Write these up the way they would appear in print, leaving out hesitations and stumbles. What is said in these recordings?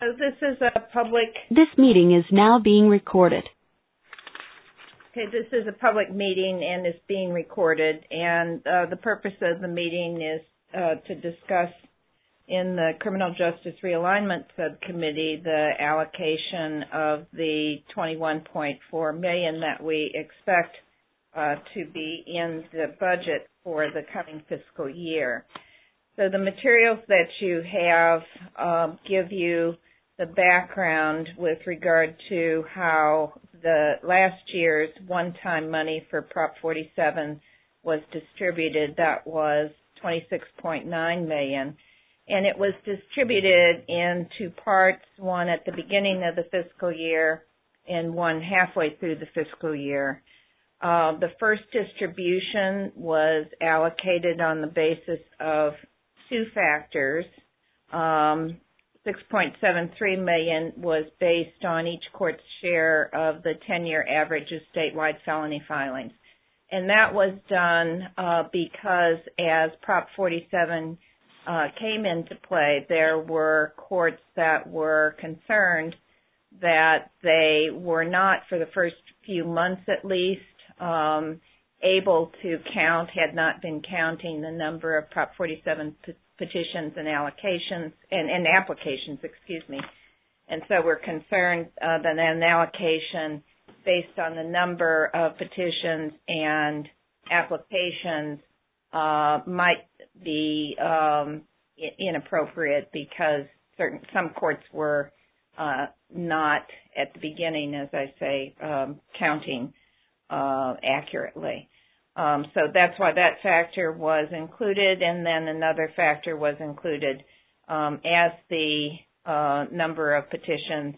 So this is a public. This meeting is now being recorded. Okay, this is a public meeting and is being recorded. And the purpose of the meeting is to discuss in the Criminal Justice Realignment Subcommittee the allocation of the $21.4 million that we expect to be in the budget for the coming fiscal year. So the materials that you have give you the background with regard to how the last year's one-time money for Prop 47 was distributed. That was $26.9 million. And it was distributed in two parts, one at the beginning of the fiscal year and one halfway through the fiscal year. The first distribution was allocated on the basis of two factors. $6.73 million was based on each court's share of the 10-year average of statewide felony filings. And that was done because as Prop 47 came into play, there were courts that were concerned that they were not, for the first few months at least, able to count, had not been counting the number of Prop 47 petitions and allocations, and applications, And so we're concerned that an allocation based on the number of petitions and applications might be inappropriate because some courts were not at the beginning, as I say, counting accurately. So that's why that factor was included, and then another factor was included as the number of petitions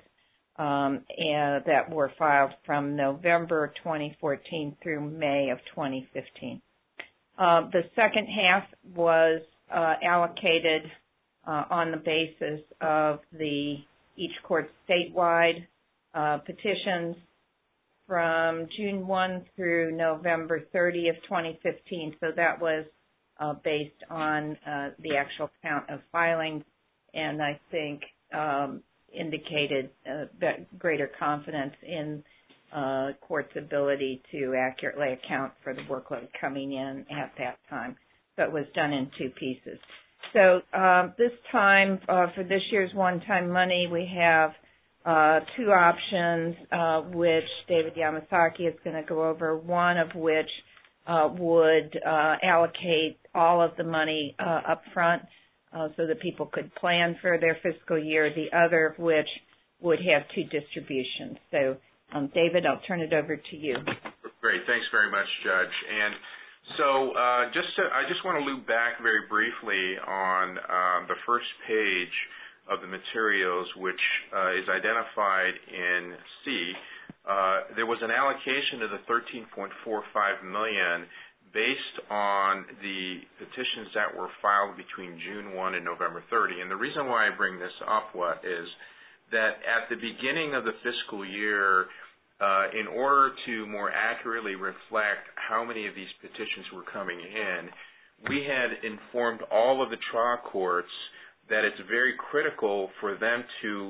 that were filed from November 2014 through May of 2015. The second half was allocated on the basis of each court's statewide petitions from June 1 through November 30 of 2015. So that was based on the actual count of filings, and I think indicated greater confidence in courts' ability to accurately account for the workload coming in at that time. So it was done in two pieces. So this time, for this year's one-time money, we have two options, which David Yamasaki is going to go over, one of which would allocate all of the money up front so that people could plan for their fiscal year, the other of which would have two distributions. So, David, I'll turn it over to you. Great. Thanks very much, Judge. And so I just want to loop back very briefly on the first page of the materials, which is identified in C. There was an allocation of the $13.45 million based on the petitions that were filed between June 1 and November 30. And the reason why I bring this up is that at the beginning of the fiscal year, in order to more accurately reflect how many of these petitions were coming in, we had informed all of the trial courts that it's very critical for them to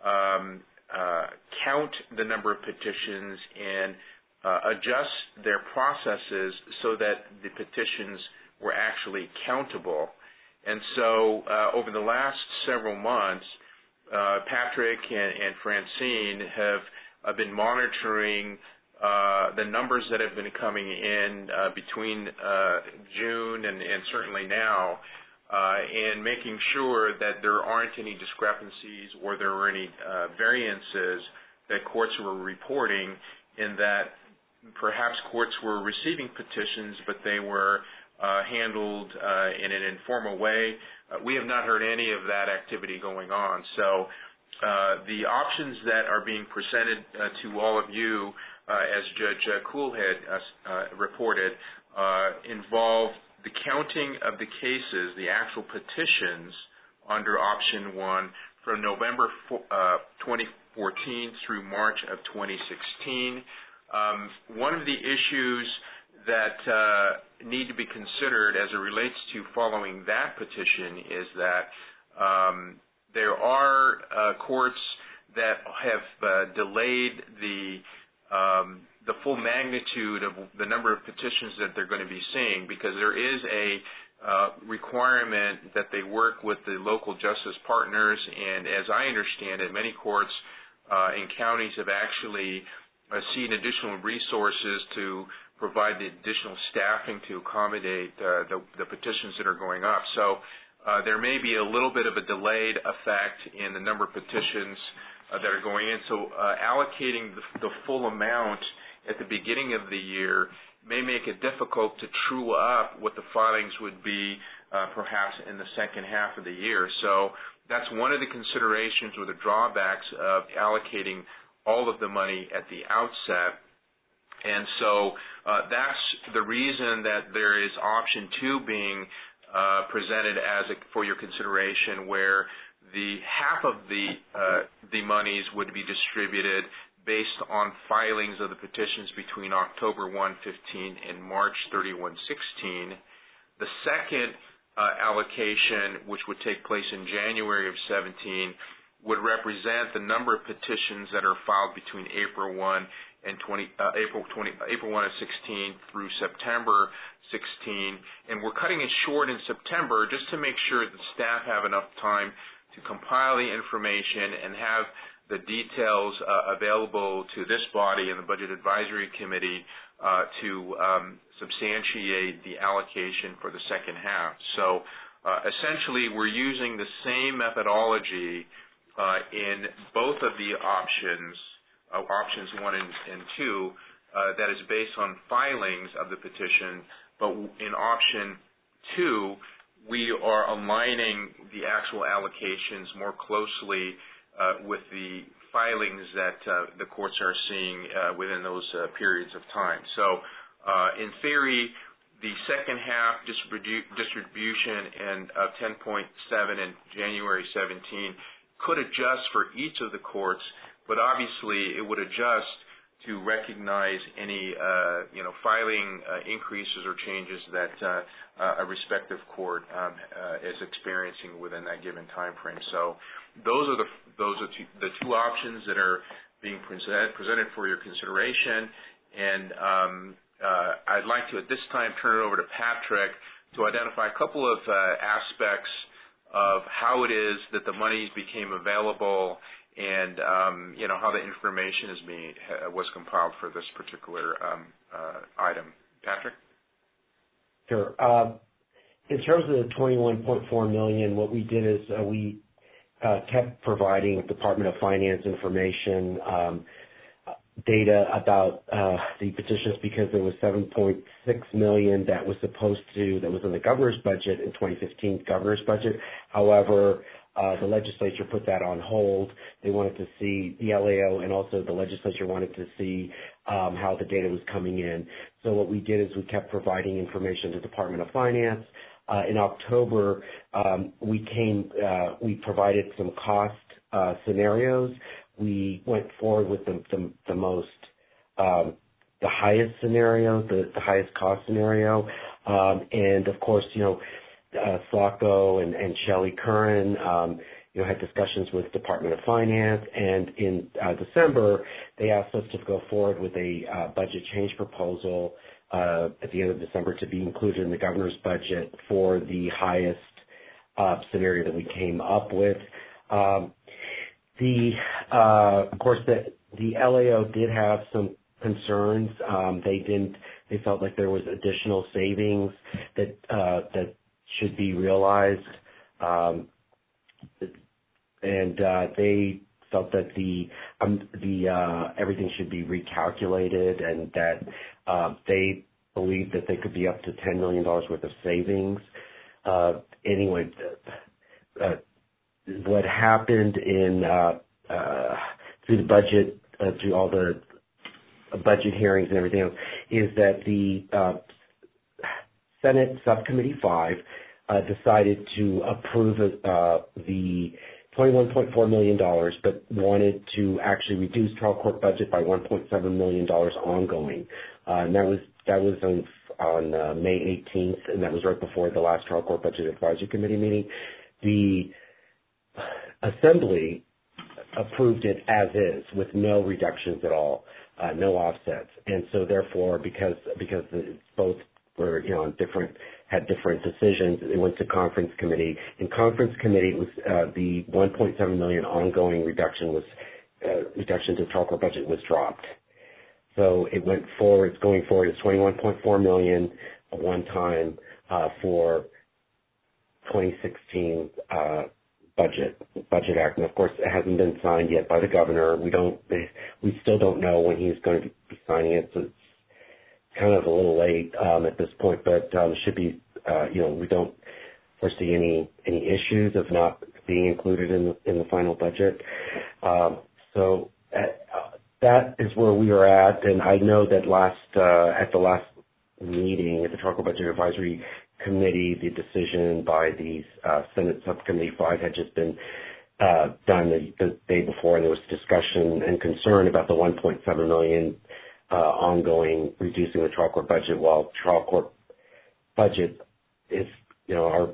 count the number of petitions and adjust their processes so that the petitions were actually countable. And so over the last several months, Patrick and Francine have been monitoring the numbers that have been coming in between June and certainly now, and making sure that there aren't any discrepancies or there were any variances that courts were reporting, in that perhaps courts were receiving petitions but they were handled in an informal way. We have not heard any of that activity going on. So the options that are being presented to all of you, as Judge Kuhl had reported, involve the counting of the cases, the actual petitions under option 1 from November 2014 through March of 2016. One of the issues that need to be considered as it relates to following that petition is that There are courts that have delayed the full magnitude of the number of petitions that they're going to be seeing, because there is a requirement that they work with the local justice partners, and as I understand it, many courts in counties have actually seen additional resources to provide the additional staffing to accommodate the petitions that are going up. So there may be a little bit of a delayed effect in the number of petitions that are going in. So allocating the full amount at the beginning of the year may make it difficult to true up what the filings would be perhaps in the second half of the year. So that's one of the considerations or the drawbacks of allocating all of the money at the outset. And so that's the reason that there is option 2 being presented for your consideration, where the half of the monies would be distributed based on filings of the petitions between October 1, 15 and March 31, 16. The second allocation, which would take place in January of 17, would represent the number of petitions that are filed between April 1 of 16 through September 16. And we're cutting it short in September just to make sure that staff have enough time to compile the information and have the details available to this body and the Budget Advisory Committee to substantiate the allocation for the second half. So essentially, we're using the same methodology in both of the options 1 and 2, that is based on filings of the petition, but in option 2, we are aligning the actual allocations more closely with the filings that the courts are seeing within those periods of time. So in theory, the second half distribution of 10.7 in January 17 could adjust for each of the courts, but obviously it would adjust to recognize any filing increases or changes that a respective court is experiencing within that given time frame. So those are the two options that are being presented for your consideration, and I'd like to at this time turn it over to Patrick to identify a couple of aspects of how it is that the monies became available and how the information was compiled for this particular item. Patrick? Sure. In terms of the $21.4 million, what we did is we kept providing Department of Finance information, data about the petitions, because there was $7.6 million that was in the governor's budget in 2015 governor's budget. However, the legislature put that on hold. They wanted to see, the LAO and also the legislature wanted to see how the data was coming in. So what we did is we kept providing information to the Department of Finance. In October, we provided some cost scenarios. We went forward with the most, the highest scenario, the highest cost scenario, and of course, Slocco and Shelley Curran, had discussions with Department of Finance, and in December, they asked us to go forward with a budget change proposal at the end of December to be included in the governor's budget for the highest scenario that we came up with. Of course, the LAO did have some concerns. They felt like there was additional savings that should be realized, and they felt that everything should be recalculated, and that they believed that they could be up to $10 million worth of savings. Anyway, what happened through the budget, through all the budget hearings and everything else, is that the Senate Subcommittee 5 decided to approve the $21.4 million, but wanted to actually reduce trial court budget by $1.7 million ongoing. And that was on May 18th, and that was right before the last trial court budget advisory committee meeting. Assembly approved it as is with no reductions at all, no offsets. And so therefore, because both were, had different decisions, it went to conference committee. In conference committee, it was the $1.7 million ongoing reduction to the trial court budget was dropped. So it went forward. It's going forward. It's $21.4 million one time for 2016 budget act. And of course, it hasn't been signed yet by the governor. We still don't know when he's going to be signing it. So it's kind of a little late at this point, but should be. We don't foresee any issues of not being included in the final budget. So that is where we are at. And I know that at the last meeting at the Trial Court Budget Advisory Committee, the decision by the Senate Subcommittee 5 had just been done the day before, and there was discussion and concern about the $1.7 million ongoing reducing the trial court budget, while trial court budget is, are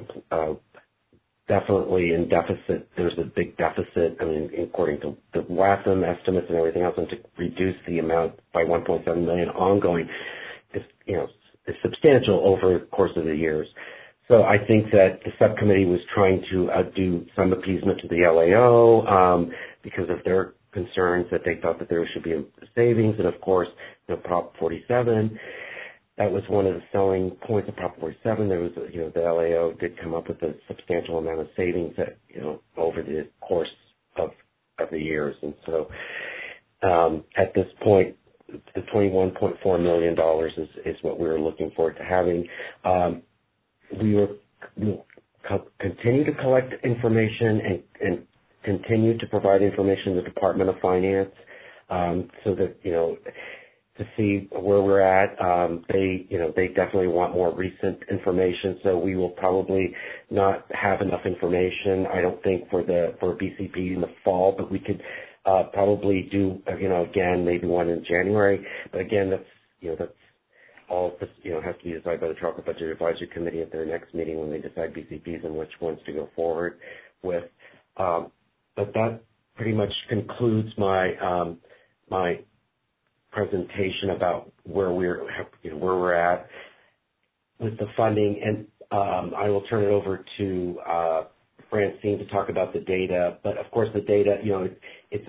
definitely in deficit. There's a big deficit. I mean, according to the WASM estimates and everything else, and to reduce the amount by $1.7 million ongoing is substantial over the course of the years. So I think that the subcommittee was trying to do some appeasement to the LAO because of their concerns that they thought that there should be a savings. And of course, Prop 47, that was one of the selling points of Prop 47. There was, the LAO did come up with a substantial amount of savings that, over the course of the years. And so at this point, the $21.4 million is what we were looking forward to having. We will continue to collect information and continue to provide information to the Department of Finance so that, to see where we're at. They definitely want more recent information, so we will probably not have enough information, I don't think, for BCP in the fall, but we could probably do, again, maybe one in January. But again, that's all, has to be decided by the Trial Court Budget Advisory Committee at their next meeting when they decide BCPs and which ones to go forward with. But that pretty much concludes my my presentation about where we're at with the funding, and I will turn it over to Francine to talk about the data. But of course, the data, it's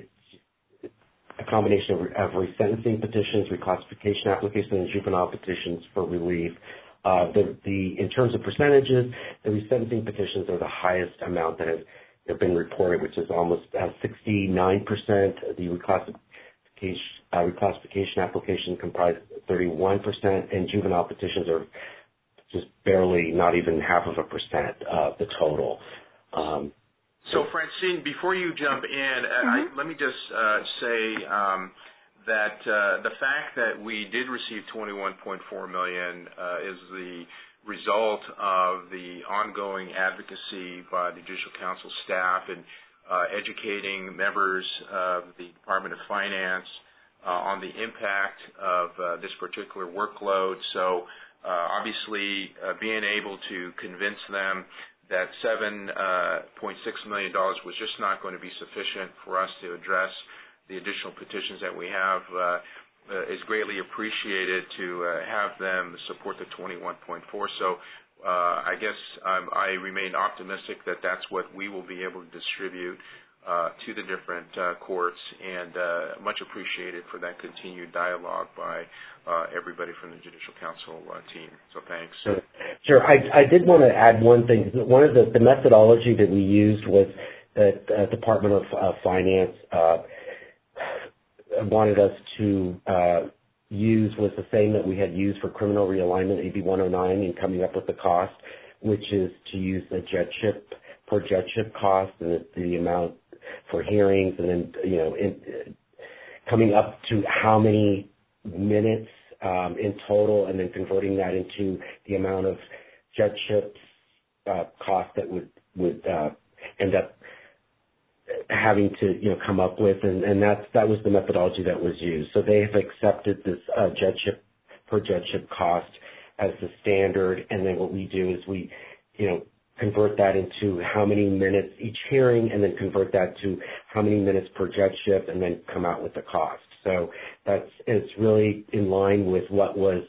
a combination of resentencing petitions, reclassification applications, and juvenile petitions for relief. In terms of percentages, the resentencing petitions are the highest amount that have been reported, which is almost 69%. The reclassification application comprise 31%, and juvenile petitions are just barely, not even 0.5% of the total. So, Francine, before you jump in, let me just say that the fact that we did receive $21.4 million is the result of the ongoing advocacy by the Judicial Council staff and educating members of the Department of Finance on the impact of this particular workload. So obviously being able to convince them that $7.6 million was just not going to be sufficient for us to address the additional petitions that we have is greatly appreciated to have them support the 21.4. So I guess I remain optimistic that that's what we will be able to distribute to the different courts, and much appreciated for that continued dialogue by everybody from the Judicial Council team. So thanks. Sure. I did want to add one thing. One of the methodology that we used was that Department of Finance wanted us to use was the same that we had used for criminal realignment, AB 109, in coming up with the cost, which is to use the judgeship per judgeship cost and the amount for hearings, and then coming up to how many minutes in total, and then converting that into the amount of judgeships cost that would end up having to come up with, and that was the methodology that was used. So they have accepted this judgeship per judgeship cost as the standard, and then what we do is we convert that into how many minutes each hearing, and then convert that to how many minutes per judgeship, and then come out with the cost. So it's really in line with what was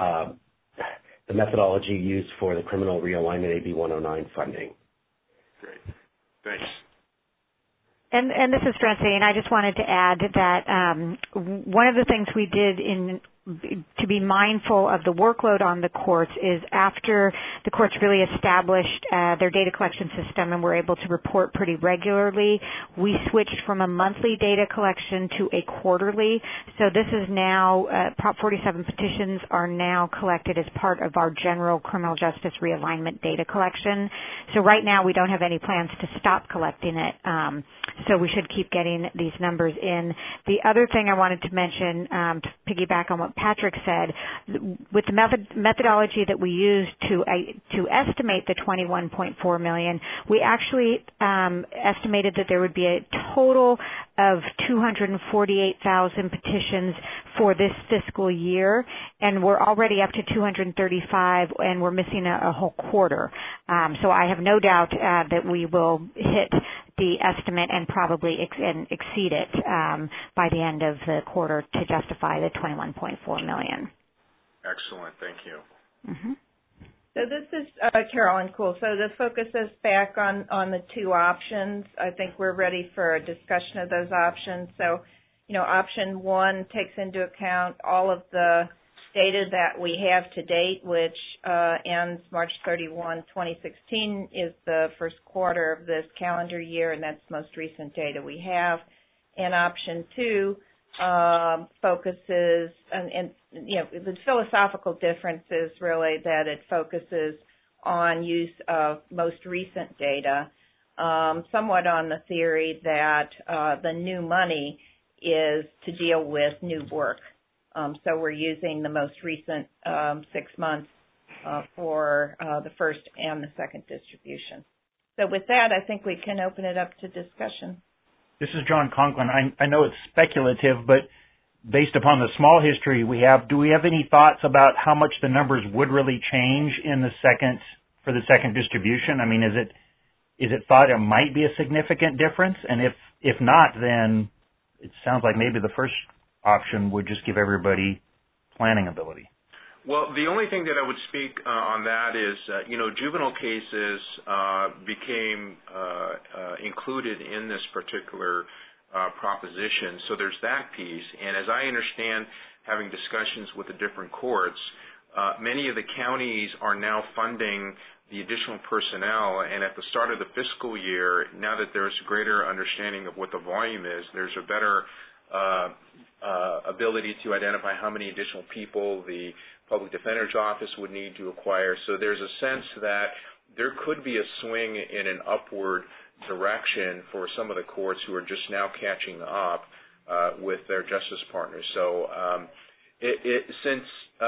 the methodology used for the criminal realignment AB 109 funding. Great. Thanks. And this is Francine. I just wanted to add that one of the things we did to be mindful of the workload on the courts is after the courts really established their data collection system and were able to report pretty regularly, we switched from a monthly data collection to a quarterly. So this is now, Prop 47 petitions are now collected as part of our general criminal justice realignment data collection. So right now we don't have any plans to stop collecting it. So we should keep getting these numbers in. The other thing I wanted to mention, to piggyback on what Patrick said, with the methodology that we used to estimate the $21.4 million, we actually estimated that there would be a total of 248,000 petitions for this fiscal year, and we're already up to 235, and we're missing a whole quarter. So I have no doubt that we will hit the estimate and probably exceed it by the end of the quarter to justify the $21.4 million. Excellent. Thank you. Mm-hmm. So this is Carolyn Kuhl. So the focus is back on the two options. I think we're ready for a discussion of those options. So, option one takes into account all of the data that we have to date, which ends March 31, 2016 is the first quarter of this calendar year, and that's the most recent data we have. And option two focuses, and the philosophical difference is really that it focuses on use of most recent data, somewhat on the theory that the new money is to deal with new work. So we're using the most recent 6 months for the first and the second distribution. So with that, I think we can open it up to discussion. This is John Conklin. I know it's speculative, but based upon the small history we have, do we have any thoughts about how much the numbers would really change for the second distribution? I mean, is it thought it might be a significant difference? And if not, then it sounds like maybe the first option would just give everybody planning ability. Well, the only thing that I would speak on that is, juvenile cases became included in this particular proposition. So there's that piece. And as I understand, having discussions with the different courts, many of the counties are now funding the additional personnel. And at the start of the fiscal year, now that there's greater understanding of what the volume is, there's a better ability to identify how many additional people the public defender's office would need to acquire. So there's a sense that there could be a swing in an upward direction for some of the courts who are just now catching up with their justice partners. So since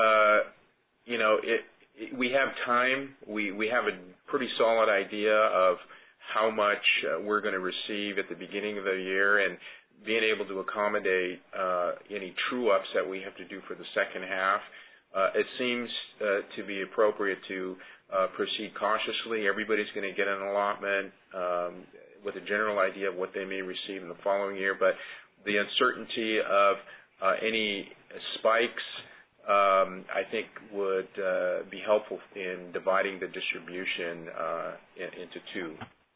we have time, we have a pretty solid idea of how much we're going to receive at the beginning of the year, and being able to accommodate any true-ups that we have to do for the second half. It seems to be appropriate to proceed cautiously. Everybody's going to get an allotment with a general idea of what they may receive in the following year, but the uncertainty of any spikes, I think, would be helpful in dividing the distribution into two.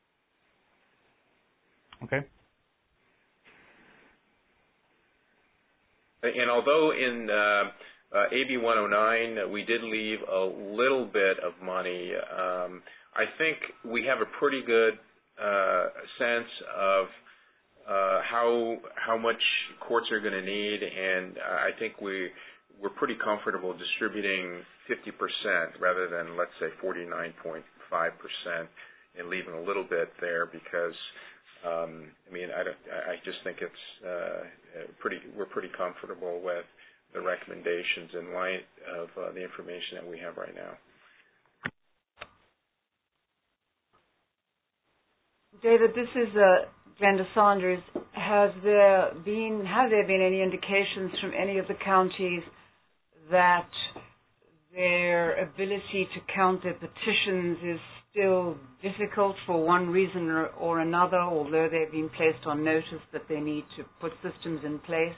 Okay. And although in AB 109 we did leave a little bit of money, I think we have a pretty good sense of how much courts are going to need, and I think we're pretty comfortable distributing 50% rather than, let's say, 49.5% and leaving a little bit there because I just think it's we're pretty comfortable with the recommendations in light of the information that we have right now. David, this is Glenda Saunders. Have there been any indications from any of the counties that their ability to count their petitions is still difficult for one reason or another, although they've been placed on notice that they need to put systems in place?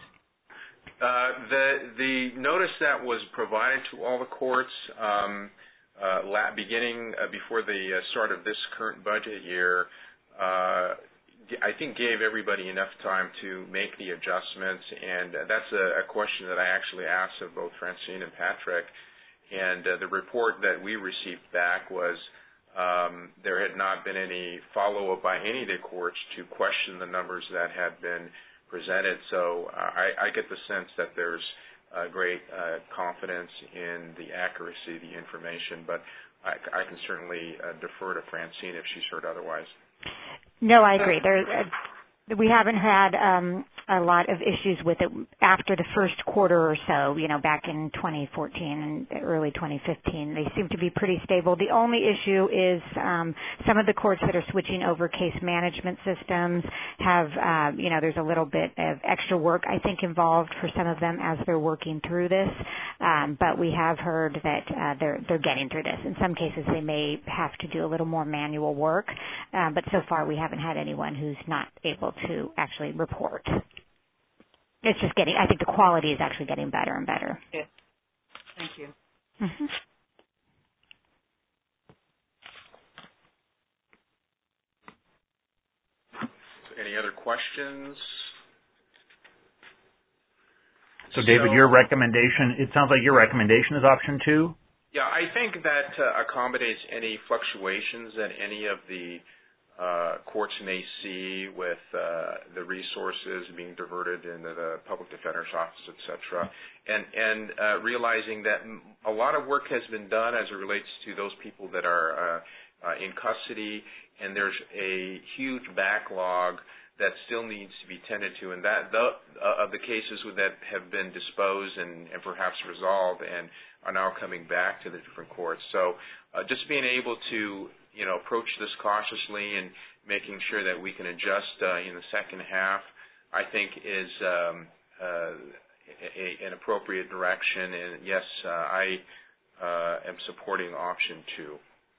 The notice that was provided to all the courts beginning before the start of this current budget year, I think gave everybody enough time to make the adjustments, and that's a question that I actually asked of both Francine and Patrick. And the report that we received back was there had not been any follow-up by any of the courts to question the numbers that had been presented. So I get the sense that there's great confidence in the accuracy of the information, but I can certainly defer to Francine if she's heard otherwise. No, I agree. We haven't had a lot of issues with it after the first quarter or so, back in 2014 and early 2015. They seem to be pretty stable. The only issue is some of the courts that are switching over case management systems have, there's a little bit of extra work, I think, involved for some of them as they're working through this. But we have heard that they're getting through this. In some cases, they may have to do a little more manual work, but so far we haven't had anyone who's not able to actually report. It's just I think the quality is actually getting better and better. Yes. Thank you. Mm-hmm. Any other questions? So, David, your recommendation, it sounds like your recommendation is option 2? Yeah, I think that accommodates any fluctuations that any of the courts may see with the resources being diverted into the public defender's office, et cetera, and realizing that a lot of work has been done as it relates to those people that are in custody, and there's a huge backlog that still needs to be tended to, and that of the cases that have been disposed and perhaps resolved and are now coming back to the different courts. So just being able to approach this cautiously and making sure that we can adjust in the second half, I think is an appropriate direction. And yes, I am supporting option 2.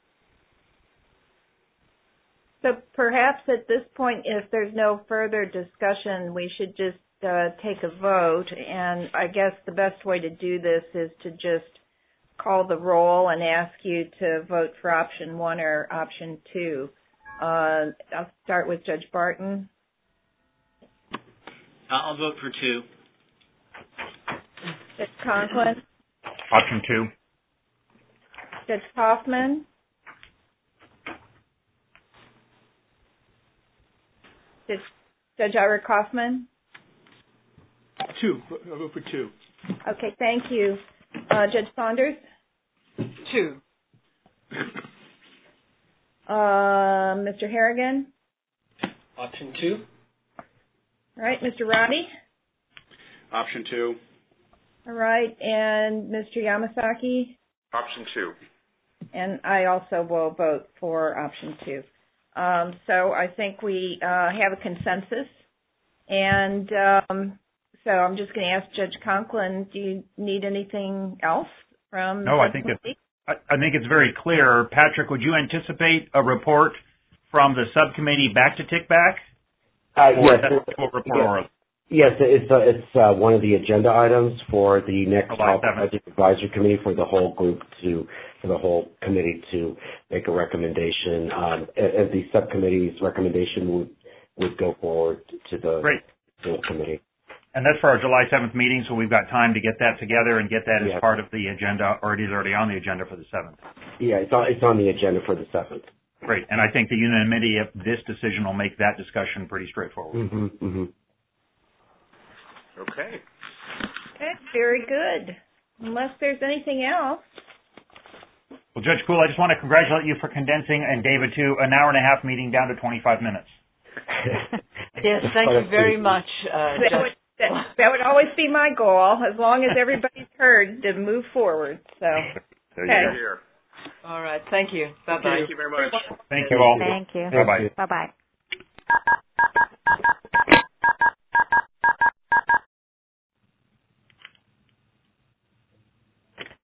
So perhaps at this point, if there's no further discussion, we should just take a vote. And I guess the best way to do this is to just call the roll and ask you to vote for option 1 or option 2. I'll start with Judge Barton. I'll vote for 2. Judge Conklin. Option 2. Judge Kaufman. Judge Ira Kaufman. 2. I'll vote for 2. Okay, thank you. Judge Saunders? 2. Mr. Harrigan? Option 2. All right, Mr. Roddy? Option 2. All right, and Mr. Yamasaki? Option 2. And I also will vote for option 2. So I think we have a consensus, and so I'm just going to ask Judge Conklin, do you need anything else from No, I think it's very clear. Patrick, would you anticipate a report from the subcommittee back to TICBAC? Yes, it's one of the agenda items for the next budget advisory committee for the whole group for the whole committee to make a recommendation. As the subcommittee's recommendation would go forward to the committee. And that's for our July 7th meeting, so we've got time to get that together and get that as part of the agenda, or it is already on the agenda for the 7th. Yeah, it's on the agenda for the 7th. Great, and I think the unanimity of this decision will make that discussion pretty straightforward. Okay. Okay, very good. Unless there's anything else. Well, Judge Poole, I just want to congratulate you for condensing, and David too, an hour and a half meeting down to 25 minutes. Yes, thank you very much, Judge. That would always be my goal, as long as everybody's heard, to move forward. So, Here. All right, thank you. Bye-bye. Thank you very much. Thank you all. Thank you. Bye-bye. Bye-bye.